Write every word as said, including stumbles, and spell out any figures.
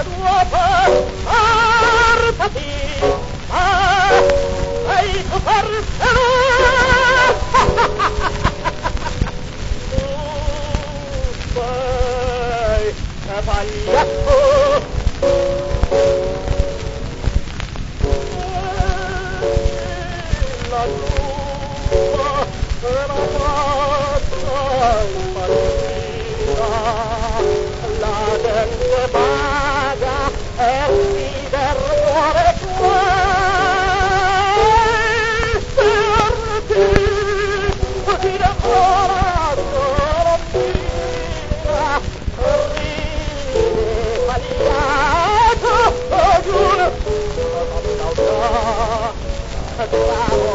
tua portati, ma sei tu forse tu sei cavaliere la tua la faccia impazzita, la gente paga e uccide il cuore tuo perché così da coraggio rompina ride pagliato giuro la